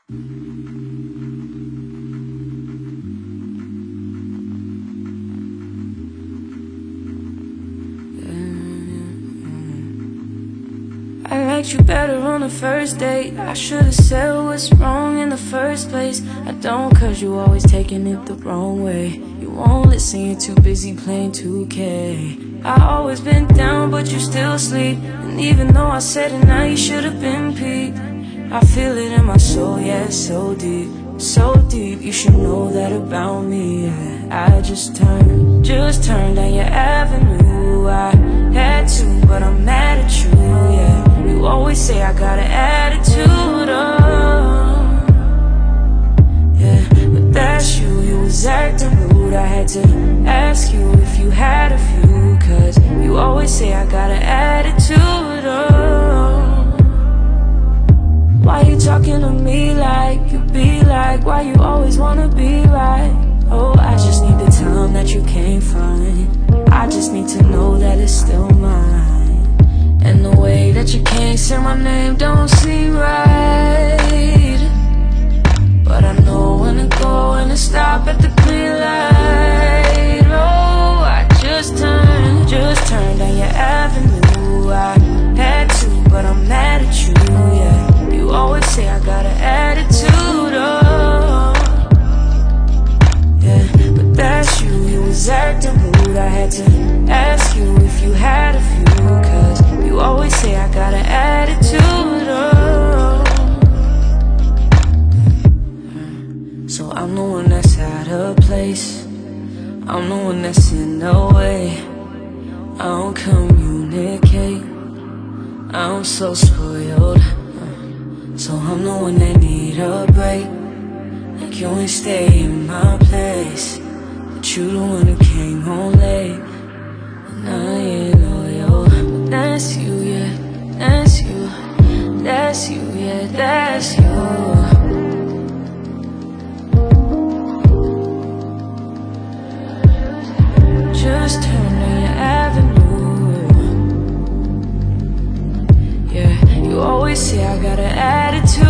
I liked you better on the first date. I should've said what's wrong in the first place. I don't, cause you always taking it the wrong way. You won't listen, you're too busy playing 2K. I always been down, but you still sleep. And even though I said it now, you should've been peeped. I feel it in my soul, yeah, so deep. So deep, you should know that about me, yeah. I just turned down your avenue. I had to, but I'm mad at you, yeah. You always say I got an attitude, oh, yeah. But that's you, you was acting rude. I had to ask you if you had a few, cause you always say I got an attitude, oh. Why you talking to me like you be like? Why you always wanna be right? Oh, I just need the time that you can't find. I just need to know that it's still mine. And the way that you can't say my name don't seem right. But I know when to go and to stop at the green light. Oh, I just turned down your avenue. I had to, but I'm mad at you, yeah. You always say I got an attitude, oh, yeah. But that's you, you was acting rude. I had to ask you if you had a few, cause you always say I got an attitude, oh. So I'm the one that's out of place. I'm the one that's in the way. I don't communicate. I'm so spoiled. So I'm the one that need a break. Like you ain't stay in my place, but you the one who came home late. And I ain't loyal. But that's you, yeah, that's you. That's you, yeah, that's you. Just turn down your avenue. Yeah, you always say I got an attitude.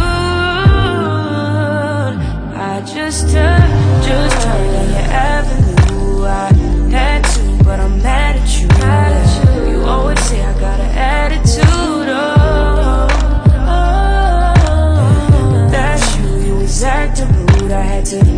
I just turned down your avenue. I had to, but I'm mad at you. Yeah. You always say I got an attitude, oh, oh. That's you, you was acting rude. I had to